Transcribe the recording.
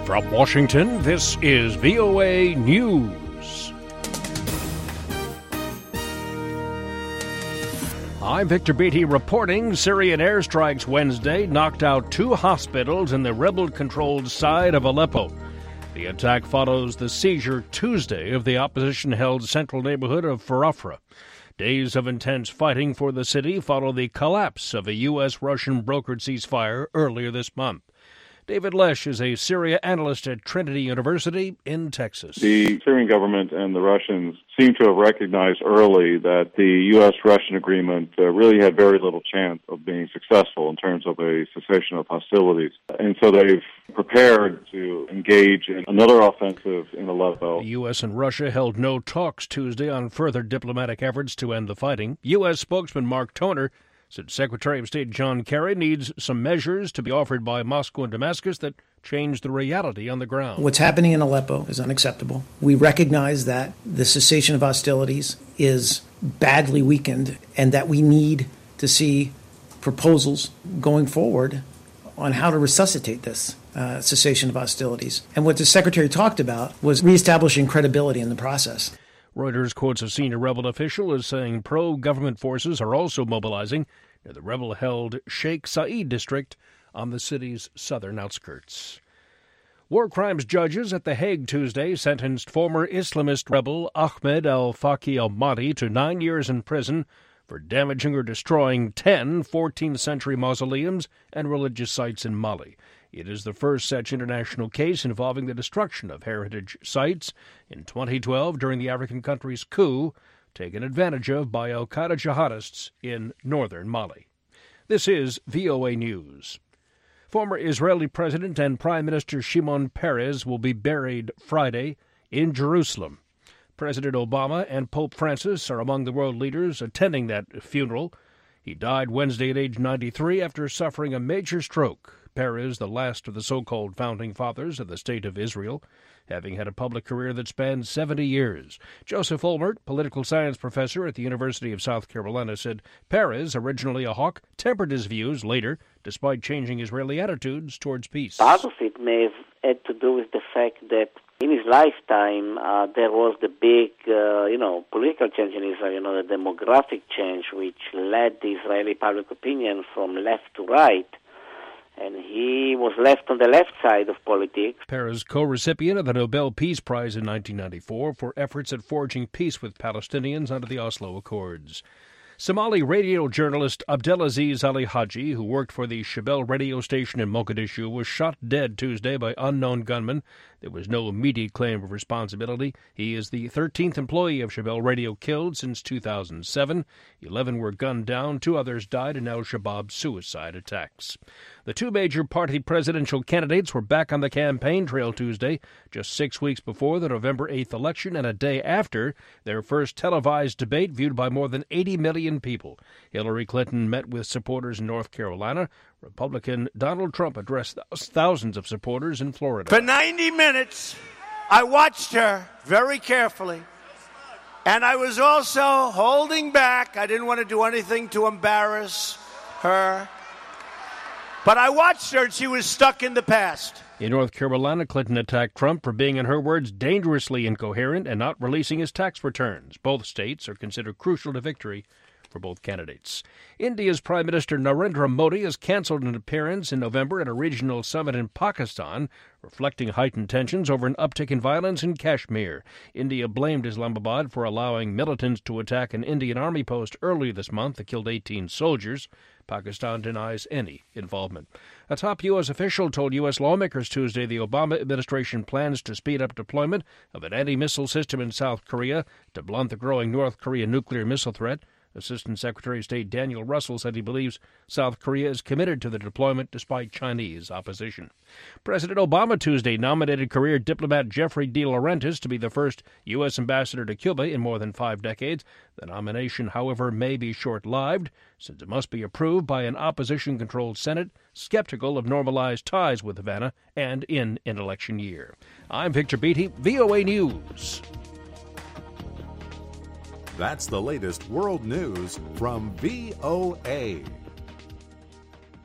From Washington, this is VOA News. I'm Victor Beatty reporting. Syrian airstrikes Wednesday knocked out 2 hospitals in the rebel-controlled side of Aleppo. The attack follows the seizure Tuesday of the opposition-held central neighborhood of Farafra. Days of intense fighting for the city follow the collapse of a U.S.-Russian brokered ceasefire earlier this month. David Lesh is a Syria analyst at Trinity University in Texas. The Syrian government and the Russians seem to have recognized early that the U.S.-Russian agreement really had very little chance of being successful in terms of a cessation of hostilities. And so they've prepared to engage in another offensive in Aleppo. The U.S. and Russia held no talks Tuesday on further diplomatic efforts to end the fighting. U.S. spokesman Mark Toner said Secretary of State John Kerry needs some measures to be offered by Moscow and Damascus that change the reality on the ground. What's happening in Aleppo is unacceptable. We recognize that the cessation of hostilities is badly weakened and that we need to see proposals going forward on how to resuscitate this cessation of hostilities. And what the Secretary talked about was reestablishing credibility in the process. Reuters quotes a senior rebel official as saying pro-government forces are also mobilizing near the rebel-held Sheikh Said district on the city's southern outskirts. War crimes judges at The Hague Tuesday sentenced former Islamist rebel Ahmed al-Faqi al-Mahdi to 9 years in prison for damaging or destroying 10 14th-century mausoleums and religious sites in Mali. It is the first such international case involving the destruction of heritage sites in 2012 during the African country's coup, taken advantage of by al-Qaeda jihadists in northern Mali. This is VOA News. Former Israeli President and Prime Minister Shimon Peres will be buried Friday in Jerusalem. President Obama and Pope Francis are among the world leaders attending that funeral. He died Wednesday at age 93 after suffering a major stroke. Peres, the last of the so-called founding fathers of the State of Israel, having had a public career that spanned 70 years. Joseph Olmert, political science professor at the University of South Carolina, said Peres, originally a hawk, tempered his views later, despite changing Israeli attitudes towards peace. Part of it may have had to do with the fact that in his lifetime, there was the big, political change in Israel, the demographic change, which led the Israeli public opinion from left to right. And he was left on the left side of politics. Peres, co-recipient of the Nobel Peace Prize in 1994 for efforts at forging peace with Palestinians under the Oslo Accords. Somali radio journalist Abdelaziz Ali Haji, who worked for the Shabelle radio station in Mogadishu, was shot dead Tuesday by unknown gunmen. There was no immediate claim of responsibility. He is the 13th employee of Shabelle Radio killed since 2007. 11 were gunned down. 2 others died in al-Shabaab suicide attacks. The 2 major party presidential candidates were back on the campaign trail Tuesday, just 6 weeks before the November 8th election and a day after their first televised debate viewed by more than 80 million people. Hillary Clinton met with supporters in North Carolina. Republican Donald Trump addressed thousands of supporters in Florida. For 90 minutes, I watched her very carefully, and I was also holding back. I didn't want to do anything to embarrass her. But I watched her, and she was stuck in the past. In North Carolina, Clinton attacked Trump for being, in her words, dangerously incoherent and not releasing his tax returns. Both states are considered crucial to victory for both candidates. India's Prime Minister Narendra Modi has canceled an appearance in November at a regional summit in Pakistan, reflecting heightened tensions over an uptick in violence in Kashmir. India blamed Islamabad for allowing militants to attack an Indian army post earlier this month that killed 18 soldiers. Pakistan denies any involvement. A top U.S. official told U.S. lawmakers Tuesday the Obama administration plans to speed up deployment of an anti-missile system in South Korea to blunt the growing North Korean nuclear missile threat. Assistant Secretary of State Daniel Russell said he believes South Korea is committed to the deployment despite Chinese opposition. President Obama Tuesday nominated career diplomat Jeffrey De Laurentiis to be the first U.S. ambassador to Cuba in more than 5 decades. The nomination, however, may be short-lived, since it must be approved by an opposition-controlled Senate skeptical of normalized ties with Havana and in an election year. I'm Victor Beatty, VOA News. That's the latest world news from VOA.